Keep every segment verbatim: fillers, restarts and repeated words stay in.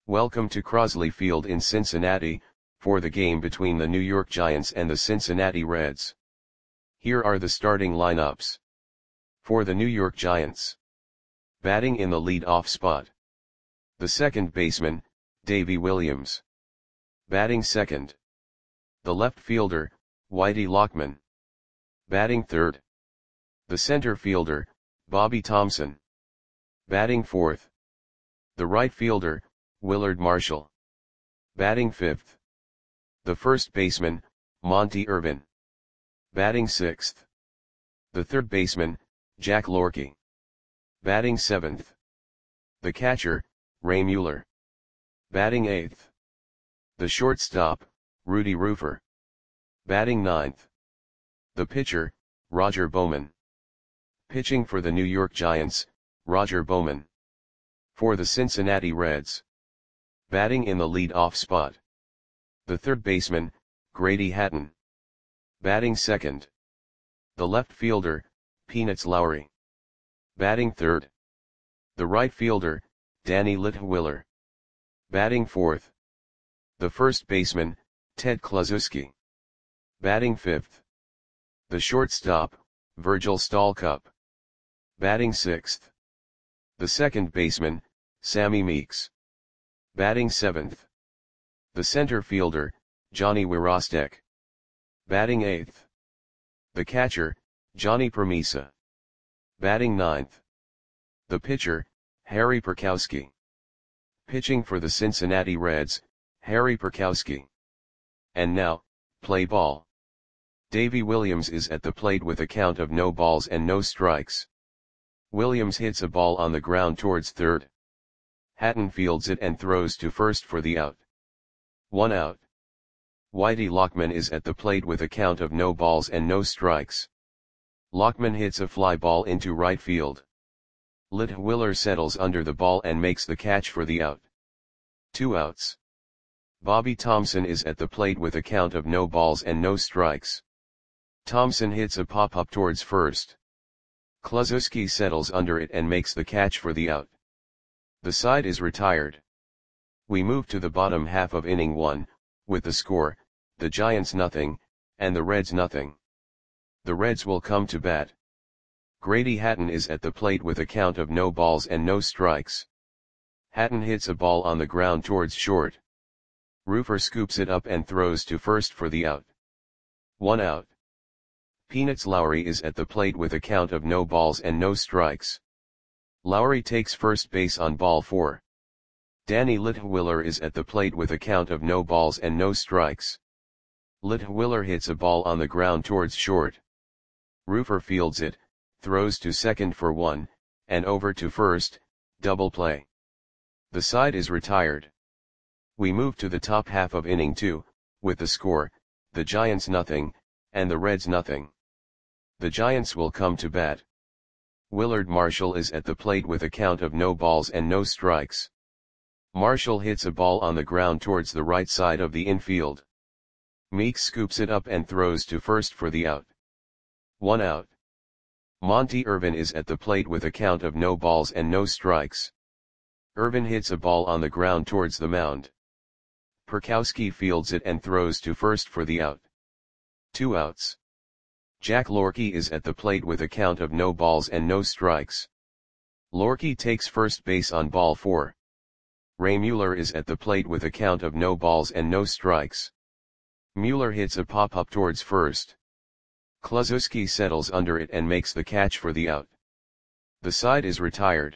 Welcome to Crosley Field in Cincinnati, for the game between the New York Giants and the Cincinnati Reds. Here are the starting lineups. For the New York Giants. Batting in the lead-off spot. The second baseman, Davey Williams. Batting second. The left fielder, Whitey Lockman. Batting third. The center fielder, Bobby Thomson. Batting fourth. The right fielder, Willard Marshall. Batting fifth. The first baseman, Monte Irvin. Batting sixth. The third baseman, Jack Lorky. Batting seventh. The catcher, Ray Mueller. Batting eighth. The shortstop, Rudy Rufer. Batting ninth. The pitcher, Roger Bowman. Pitching for the New York Giants, Roger Bowman. For the Cincinnati Reds. Batting in the lead-off spot. The third baseman, Grady Hatton. Batting second. The left fielder, Peanuts Lowry. Batting third. The right fielder, Danny Litwiller. Batting fourth. The first baseman, Ted Kluszewski. Batting fifth. The shortstop, Virgil Stalcup. Batting sixth. The second baseman, Sammy Meeks. Batting seventh. The center fielder, Johnny Wirostek. Batting eighth. The catcher, Johnny Permisa. Batting ninth. The pitcher, Harry Perkowski. Pitching for the Cincinnati Reds, Harry Perkowski. And now, play ball. Davey Williams is at the plate with a count of no balls and no strikes. Williams hits a ball on the ground towards third. Hatton fields it and throws to first for the out. One out. Whitey Lockman is at the plate with a count of no balls and no strikes. Lockman hits a fly ball into right field. Litwiller settles under the ball and makes the catch for the out. Two outs. Bobby Thomson is at the plate with a count of no balls and no strikes. Thomson hits a pop-up towards first. Kluszewski settles under it and makes the catch for the out. The side is retired. We move to the bottom half of inning one, with the score, the Giants nothing, and the Reds nothing. The Reds will come to bat. Grady Hatton is at the plate with a count of no balls and no strikes. Hatton hits a ball on the ground towards short. Rufer scoops it up and throws to first for the out. One out. Peanuts Lowry is at the plate with a count of no balls and no strikes. Lowry takes first base on ball four. Danny Litwiller is at the plate with a count of no balls and no strikes. Litwiller hits a ball on the ground towards short. Rufer fields it, throws to second for one, and over to first, double play. The side is retired. We move to the top half of inning two, with the score, the Giants nothing, and the Reds nothing. The Giants will come to bat. Willard Marshall is at the plate with a count of no balls and no strikes. Marshall hits a ball on the ground towards the right side of the infield. Meeks scoops it up and throws to first for the out. One out. Monte Irvin is at the plate with a count of no balls and no strikes. Irvin hits a ball on the ground towards the mound. Perkowski fields it and throws to first for the out. Two outs. Jack Lorky is at the plate with a count of no balls and no strikes. Lorky takes first base on ball four. Ray Mueller is at the plate with a count of no balls and no strikes. Mueller hits a pop-up towards first. Kluszewski settles under it and makes the catch for the out. The side is retired.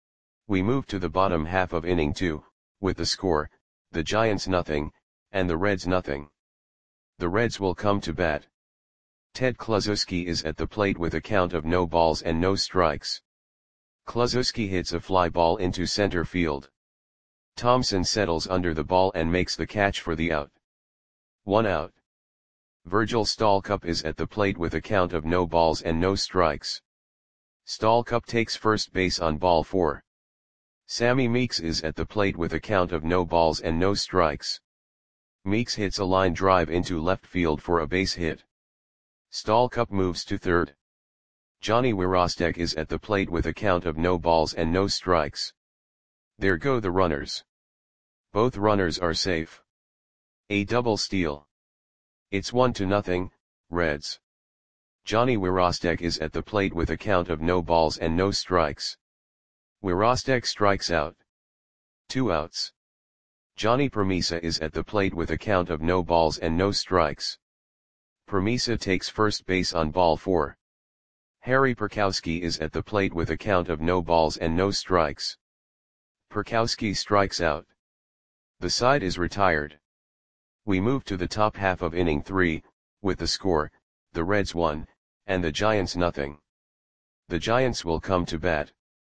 We move to the bottom half of inning two, with the score, the Giants nothing, and the Reds nothing. The Reds will come to bat. Ted Kluszewski is at the plate with a count of no balls and no strikes. Kluszewski hits a fly ball into center field. Thomson settles under the ball and makes the catch for the out. One out. Virgil Stalcup is at the plate with a count of no balls and no strikes. Stalcup takes first base on ball four. Sammy Meeks is at the plate with a count of no balls and no strikes. Meeks hits a line drive into left field for a base hit. Stalcup moves to third. Johnny Wirostek is at the plate with a count of no balls and no strikes. There go the runners. Both runners are safe. A double steal. It's one to nothing, Reds. Johnny Wirostek is at the plate with a count of no balls and no strikes. Wirostek strikes out. Two outs. Johnny Permisa is at the plate with a count of no balls and no strikes. Permisa takes first base on ball four. Harry Perkowski is at the plate with a count of no balls and no strikes. Perkowski strikes out. The side is retired. We move to the top half of inning three, with the score, the Reds one, and the Giants nothing. The Giants will come to bat.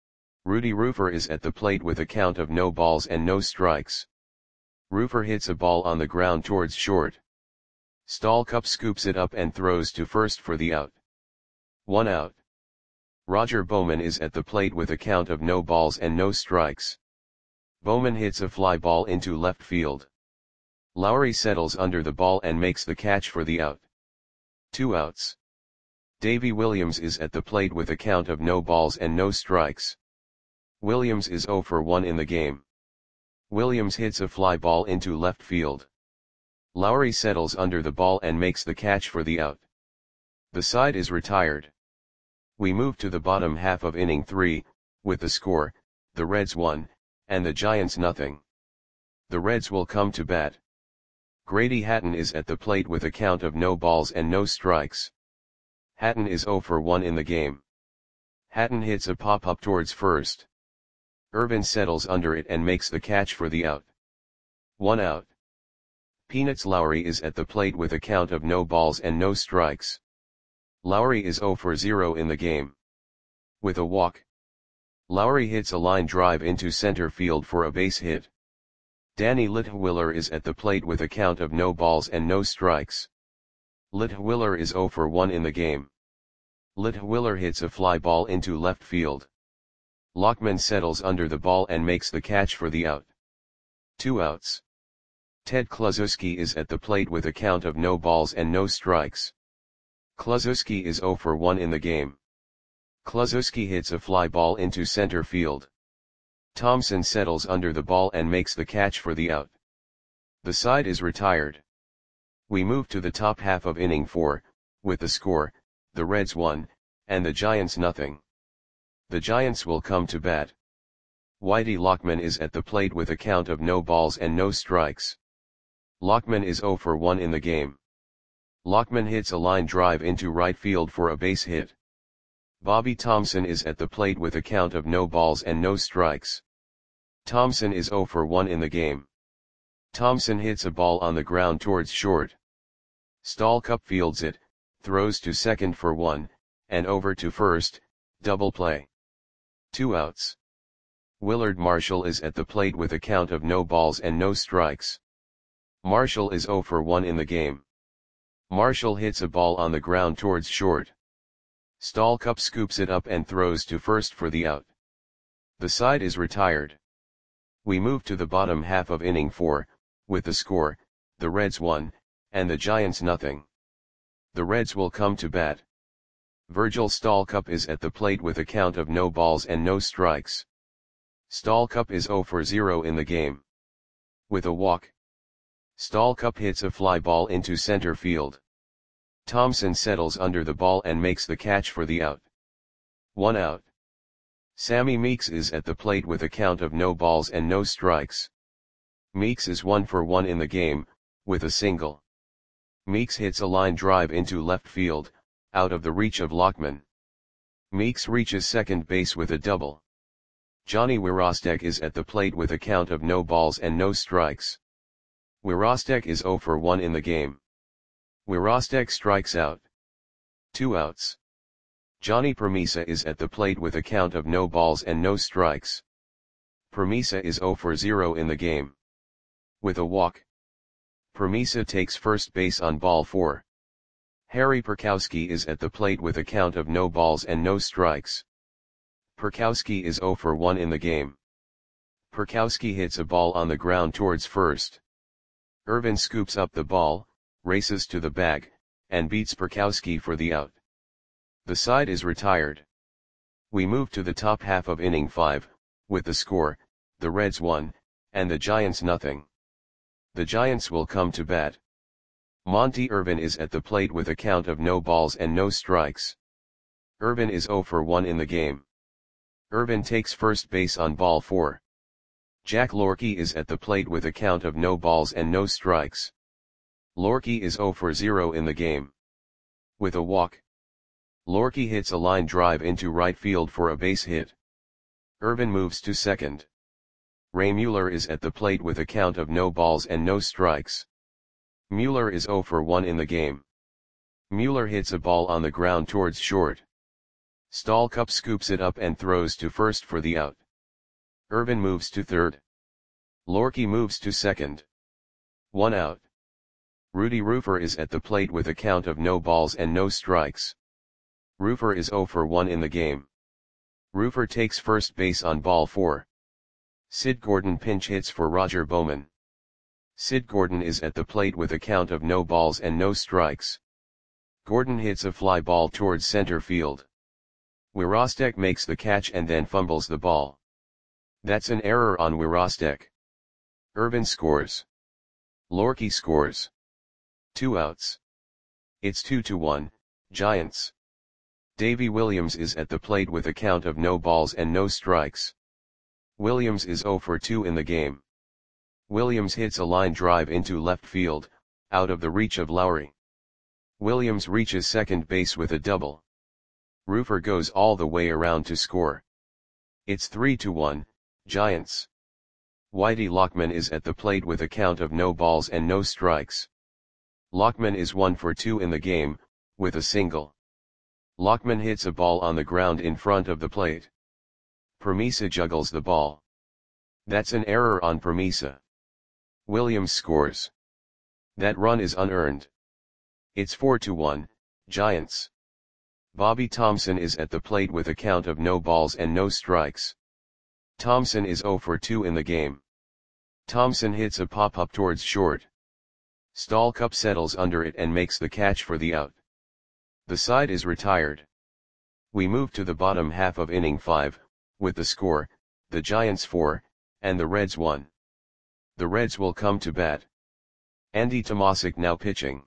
Rudy Rufer is at the plate with a count of no balls and no strikes. Rufer hits a ball on the ground towards short. Stallcup scoops it up and throws to first for the out. One out. Roger Bowman is at the plate with a count of no balls and no strikes. Bowman hits a fly ball into left field. Lowry settles under the ball and makes the catch for the out. Two outs. Davy Williams is at the plate with a count of no balls and no strikes. Williams is oh for one in the game. Williams hits a fly ball into left field. Lowry settles under the ball and makes the catch for the out. The side is retired. We move to the bottom half of inning three, with the score, the Reds one, and the Giants nothing. The Reds will come to bat. Grady Hatton is at the plate with a count of no balls and no strikes. Hatton is oh for one in the game. Hatton hits a pop-up towards first. Irvin settles under it and makes the catch for the out. One out. Peanuts Lowry is at the plate with a count of no balls and no strikes. Lowry is oh for zero in the game. With a walk. Lowry hits a line drive into center field for a base hit. Danny Litwiller is at the plate with a count of no balls and no strikes. Litwiller is oh for one in the game. Litwiller hits a fly ball into left field. Lockman settles under the ball and makes the catch for the out. Two outs. Ted Kluszewski is at the plate with a count of no balls and no strikes. Kluszewski is oh for one in the game. Kluszewski hits a fly ball into center field. Thompson settles under the ball and makes the catch for the out. The side is retired. We move to the top half of inning four, with the score, the Reds one, and the Giants nothing. The Giants will come to bat. Whitey Lockman is at the plate with a count of no balls and no strikes. Lockman is oh for one in the game. Lockman hits a line drive into right field for a base hit. Bobby Thompson is at the plate with a count of no balls and no strikes. Thompson is oh for one in the game. Thompson hits a ball on the ground towards short. Stallcup fields it, throws to second for one, and over to first, double play. Two outs. Willard Marshall is at the plate with a count of no balls and no strikes. Marshall is oh for one in the game. Marshall hits a ball on the ground towards short. Stallcup scoops it up and throws to first for the out. The side is retired. We move to the bottom half of inning four, with the score, the Reds one, and the Giants nothing. The Reds will come to bat. Virgil Stallcup is at the plate with a count of no balls and no strikes. Stallcup is oh for zero in the game. With a walk. Stallcup hits a fly ball into center field. Thompson settles under the ball and makes the catch for the out. One out. Sammy Meeks is at the plate with a count of no balls and no strikes. Meeks is one for one in the game, with a single. Meeks hits a line drive into left field, out of the reach of Lockman. Meeks reaches second base with a double. Johnny Wirostek is at the plate with a count of no balls and no strikes. Wirostek is oh for one in the game. Wirostek strikes out. Two outs. Johnny Permisa is at the plate with a count of no balls and no strikes. Permisa is oh for zero in the game. With a walk. Permisa takes first base on ball four. Harry Perkowski is at the plate with a count of no balls and no strikes. Perkowski is oh for one in the game. Perkowski hits a ball on the ground towards first. Irvin scoops up the ball, races to the bag, and beats Perkowski for the out. The side is retired. We move to the top half of inning five, with the score, the Reds one, and the Giants nothing. The Giants will come to bat. Monty Irvin is at the plate with a count of no balls and no strikes. Irvin is zero for one in the game. Irvin takes first base on ball four. Jack Lorky is at the plate with a count of no balls and no strikes. Lorky is zero for zero in the game. With a walk, Lorky hits a line drive into right field for a base hit. Irvin moves to second. Ray Mueller is at the plate with a count of no balls and no strikes. Mueller is zero for one in the game. Mueller hits a ball on the ground towards short. Stallcup scoops it up and throws to first for the out. Irvin moves to third. Lorky moves to second. One out. Rudy Roofer is at the plate with a count of no balls and no strikes. Roofer is zero for one in the game. Roofer takes first base on ball four. Sid Gordon pinch hits for Roger Bowman. Sid Gordon is at the plate with a count of no balls and no strikes. Gordon hits a fly ball towards center field. Wirostek makes the catch and then fumbles the ball. That's an error on Wirostek. Irvin scores. Lorky scores. Two outs. It's two to one, Giants. Davy Williams is at the plate with a count of no balls and no strikes. Williams is zero for two in the game. Williams hits a line drive into left field, out of the reach of Lowry. Williams reaches second base with a double. Roofer goes all the way around to score. It's three to one, Giants. Whitey Lockman is at the plate with a count of no balls and no strikes. Lockman is one for two in the game, with a single. Lockman hits a ball on the ground in front of the plate. Promisa juggles the ball. That's an error on Promisa. Williams scores. That run is unearned. It's four to one, Giants. Bobby Thompson is at the plate with a count of no balls and no strikes. Thompson is zero for two in the game. Thompson hits a pop-up towards short. Stallcup settles under it and makes the catch for the out. The side is retired. We move to the bottom half of inning five, with the score, the Giants four, and the Reds one. The Reds will come to bat. Andy Tomasic now pitching.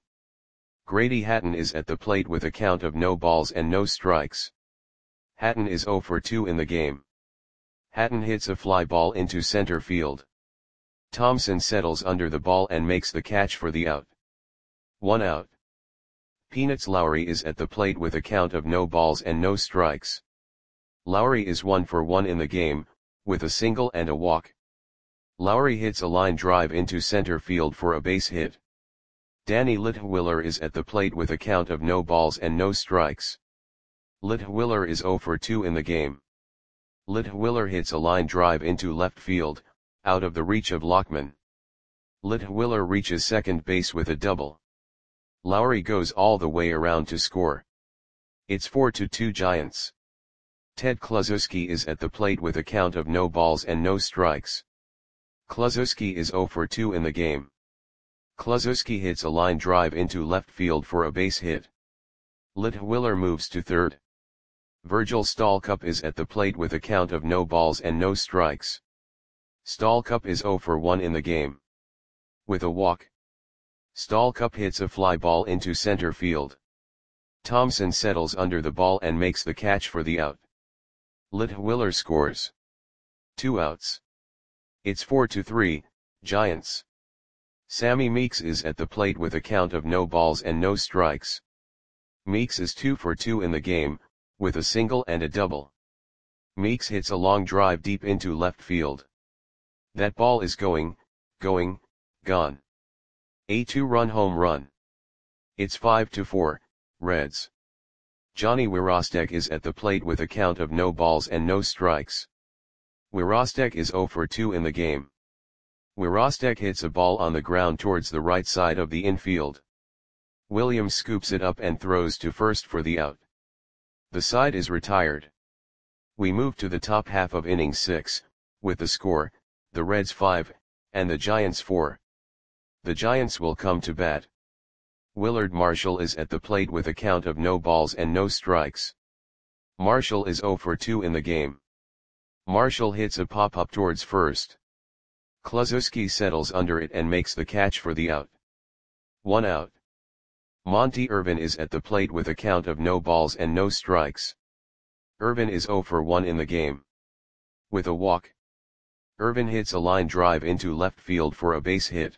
Grady Hatton is at the plate with a count of no balls and no strikes. Hatton is zero for two in the game. Hatton hits a fly ball into center field. Thompson settles under the ball and makes the catch for the out. One out. Peanuts Lowry is at the plate with a count of no balls and no strikes. Lowry is one for one in the game, with a single and a walk. Lowry hits a line drive into center field for a base hit. Danny Litwiller is at the plate with a count of no balls and no strikes. Litwiller is zero for two in the game. Litwiller hits a line drive into left field, out of the reach of Lockman. Litwiller reaches second base with a double. Lowry goes all the way around to score. It's four to two Giants. Ted Kluszewski is at the plate with a count of no balls and no strikes. Kluszewski is zero for two in the game. Kluszewski hits a line drive into left field for a base hit. Litwiller moves to third. Virgil Stallcup is at the plate with a count of no balls and no strikes. Stallcup is zero for one in the game. With a walk, Stallcup hits a fly ball into center field. Thompson settles under the ball and makes the catch for the out. Litwiller scores. Two outs. It's four to three, Giants. Sammy Meeks is at the plate with a count of no balls and no strikes. Meeks is two for two in the game, with a single and a double. Meeks hits a long drive deep into left field. That ball is going, going, gone. A two-run home run. It's five to four, Reds. Johnny Wirostek is at the plate with a count of no balls and no strikes. Wirostek is zero for two in the game. Wirostek hits a ball on the ground towards the right side of the infield. Williams scoops it up and throws to first for the out. The side is retired. We move to the top half of inning six, with the score, the Reds five, and the Giants four. The Giants will come to bat. Willard Marshall is at the plate with a count of no balls and no strikes. Marshall is zero for two in the game. Marshall hits a pop-up towards first. Kluszewski settles under it and makes the catch for the out. One out. Monty Irvin is at the plate with a count of no balls and no strikes. Irvin is zero for one in the game. With a walk, Irvin hits a line drive into left field for a base hit.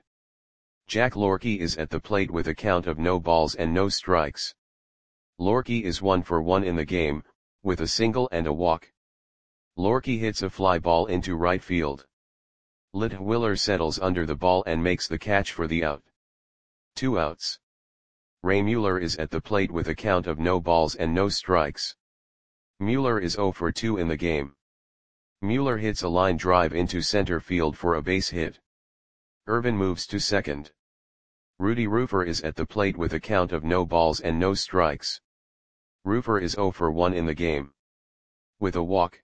Jack Lorky is at the plate with a count of no balls and no strikes. Lorky is one for one in the game, with a single and a walk. Lorky hits a fly ball into right field. Litwiller settles under the ball and makes the catch for the out. Two outs. Ray Mueller is at the plate with a count of no balls and no strikes. Mueller is zero for two in the game. Mueller hits a line drive into center field for a base hit. Irvin moves to second. Rudy Rufer is at the plate with a count of no balls and no strikes. Rufer is zero for one in the game. With a walk,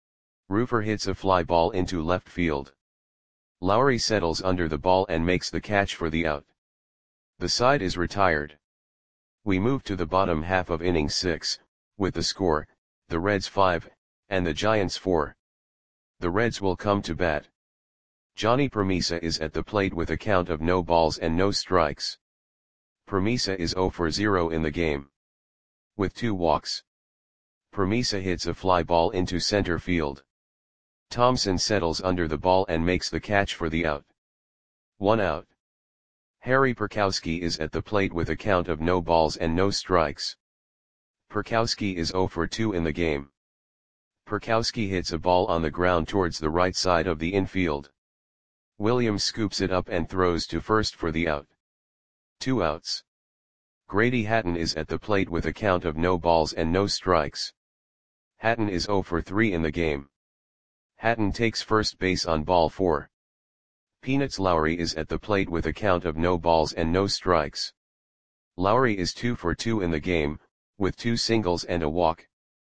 Rufer hits a fly ball into left field. Lowry settles under the ball and makes the catch for the out. The side is retired. We move to the bottom half of inning six, with the score, the Reds five, and the Giants four. The Reds will come to bat. Johnny Permisa is at the plate with a count of no balls and no strikes. Permisa is zero for zero in the game. With two walks, Permisa hits a fly ball into center field. Thompson settles under the ball and makes the catch for the out. One out. Harry Perkowski is at the plate with a count of no balls and no strikes. Perkowski is zero for two in the game. Perkowski hits a ball on the ground towards the right side of the infield. Williams scoops it up and throws to first for the out. Two outs. Grady Hatton is at the plate with a count of no balls and no strikes. Hatton is zero for three in the game. Hatton takes first base on ball four. Peanuts Lowry is at the plate with a count of no balls and no strikes. Lowry is two for two in the game, with two singles and a walk.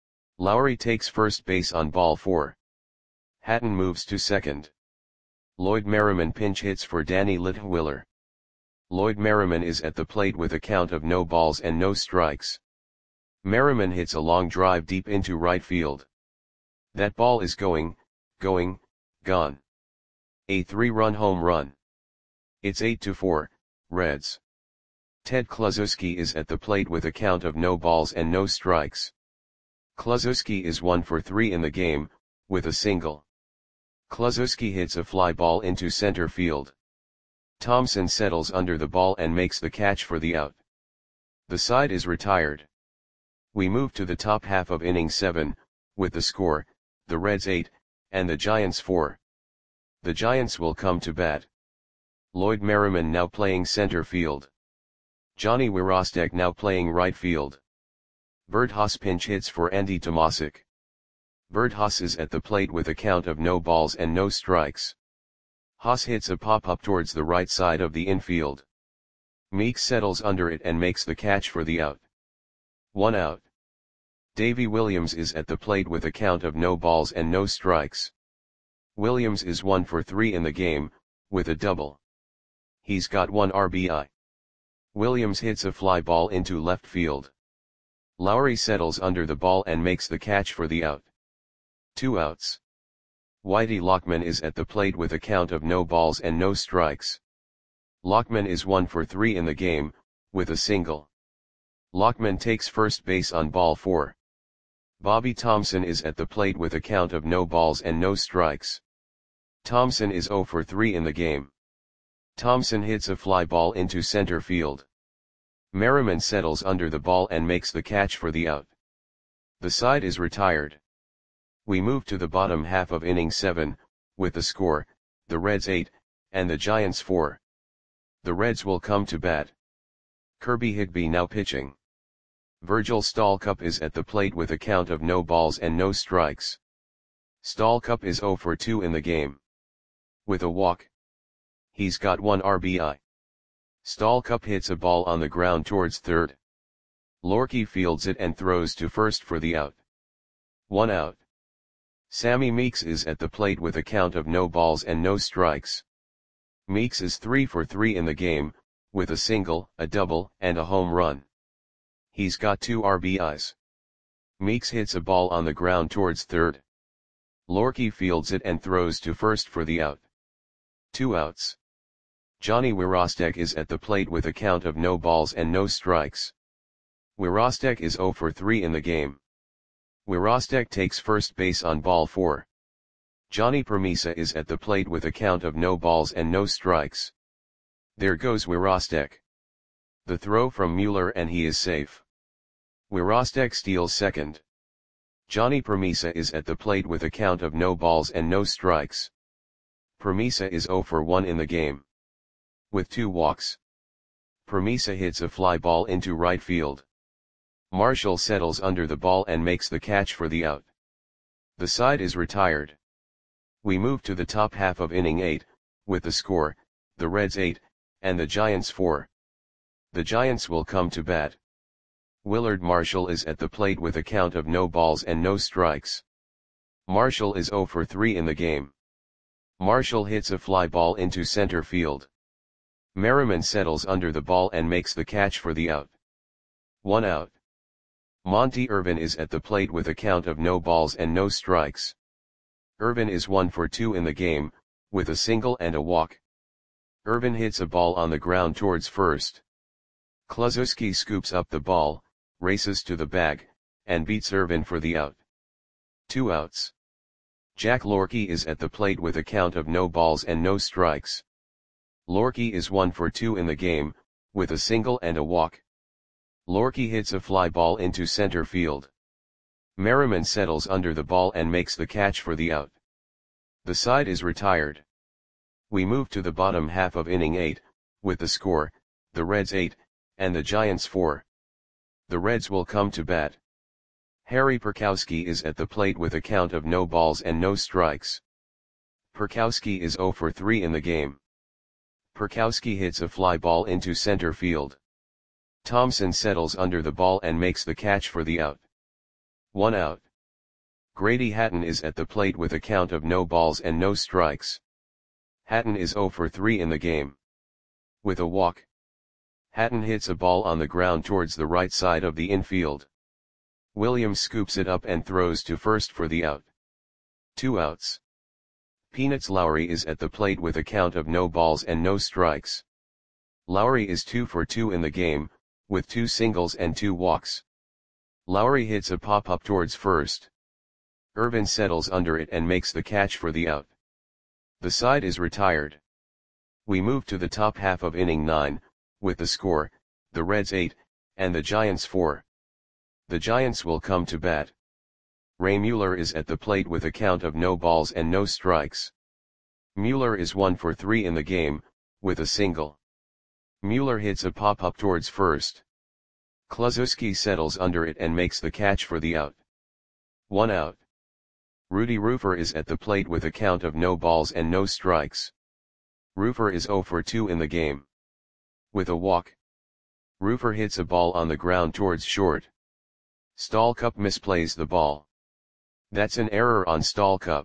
Lowry takes first base on ball four. Hatton moves to second. Lloyd Merriman pinch hits for Danny Litwiller. Lloyd Merriman is at the plate with a count of no balls and no strikes. Merriman hits a long drive deep into right field. That ball is going, going, gone. A three-run home run. It's eight to four, Reds. Ted Kluszewski is at the plate with a count of no balls and no strikes. Kluszewski is one for three in the game, with a single. Kluszewski hits a fly ball into center field. Thompson settles under the ball and makes the catch for the out. The side is retired. We move to the top half of inning seven, with the score, the Reds eight, and the Giants four. The Giants will come to bat. Lloyd Merriman now playing center field. Johnny Wirostek now playing right field. Bert Haas pinch hits for Andy Tomasic. Bert Haas is at the plate with a count of no balls and no strikes. Haas hits a pop-up towards the right side of the infield. Meeks settles under it and makes the catch for the out. One out. Davy Williams is at the plate with a count of no balls and no strikes. Williams is one for three in the game, with a double. He's got one R B I. Williams hits a fly ball into left field. Lowry settles under the ball and makes the catch for the out. Two outs. Whitey Lockman is at the plate with a count of no balls and no strikes. Lockman is one for three in the game, with a single. Lockman takes first base on ball four. Bobby Thompson is at the plate with a count of no balls and no strikes. Thompson is zero for three in the game. Thompson hits a fly ball into center field. Merriman settles under the ball and makes the catch for the out. The side is retired. We move to the bottom half of inning seven, with the score, the Reds eight, and the Giants four. The Reds will come to bat. Kirby Higby now pitching. Virgil Stallcup is at the plate with a count of no balls and no strikes. Stallcup is zero for two in the game. With a walk, he's got one R B I. Stallcup hits a ball on the ground towards third. Lorky fields it and throws to first for the out. One out. Sammy Meeks is at the plate with a count of no balls and no strikes. Meeks is three for three in the game, with a single, a double, and a home run. He's got two R B Is. Meeks hits a ball on the ground towards third. Lorky fields it and throws to first for the out. Two outs. Johnny Wirostek is at the plate with a count of no balls and no strikes. Wirostek is zero for three in the game. Wirostek takes first base on ball four. Johnny Permisa is at the plate with a count of no balls and no strikes. There goes Wirostek. The throw from Mueller and he is safe. Wirostek steals second. Johnny Permisa is at the plate with a count of no balls and no strikes. Permisa is zero for one in the game. With two walks. Permisa hits a fly ball into right field. Marshall settles under the ball and makes the catch for the out. The side is retired. We move to the top half of inning eight, with the score, the Reds eight, and the Giants four. The Giants will come to bat. Willard Marshall is at the plate with a count of no balls and no strikes. Marshall is zero for three in the game. Marshall hits a fly ball into center field. Merriman settles under the ball and makes the catch for the out. One out. Monty Irvin is at the plate with a count of no balls and no strikes. Irvin is one for two in the game, with a single and a walk. Irvin hits a ball on the ground towards first. Kluszewski scoops up the ball, races to the bag, and beats Irvin for the out. Two outs. Jack Lorky is at the plate with a count of no balls and no strikes. Lorky is one for two in the game, with a single and a walk. Lorky hits a fly ball into center field. Merriman settles under the ball and makes the catch for the out. The side is retired. We move to the bottom half of inning eight, with the score, the Reds eight, and the Giants four. The Reds will come to bat. Harry Perkowski is at the plate with a count of no balls and no strikes. Perkowski is zero for three in the game. Perkowski hits a fly ball into center field. Thompson settles under the ball and makes the catch for the out. One out. Grady Hatton is at the plate with a count of no balls and no strikes. Hatton is zero for three in the game. With a walk. Hatton hits a ball on the ground towards the right side of the infield. Williams scoops it up and throws to first for the out. Two outs. Peanuts Lowry is at the plate with a count of no balls and no strikes. Lowry is two for two in the game, with two singles and two walks. Lowry hits a pop-up towards first. Irvin settles under it and makes the catch for the out. The side is retired. We move to the top half of inning nine, with the score, the Reds eight, and the Giants four. The Giants will come to bat. Ray Mueller is at the plate with a count of no balls and no strikes. Mueller is one for three in the game, with a single. Mueller hits a pop-up towards first. Kluszewski settles under it and makes the catch for the out. One out. Rudy Rufer is at the plate with a count of no balls and no strikes. Rufer is zero for two in the game. With a walk. Rufer hits a ball on the ground towards short. Stallcup misplays the ball. That's an error on Stallcup.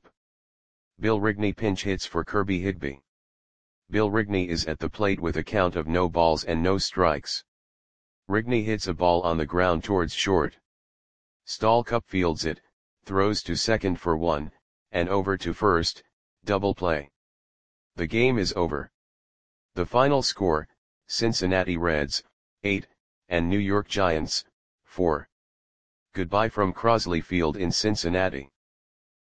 Bill Rigney pinch hits for Kirby Higbee. Bill Rigney is at the plate with a count of no balls and no strikes. Rigney hits a ball on the ground towards short. Stallcup fields it, throws to second for one, and over to first, double play. The game is over. The final score, Cincinnati Reds, eight, and New York Giants, four. Goodbye from Crosley Field in Cincinnati.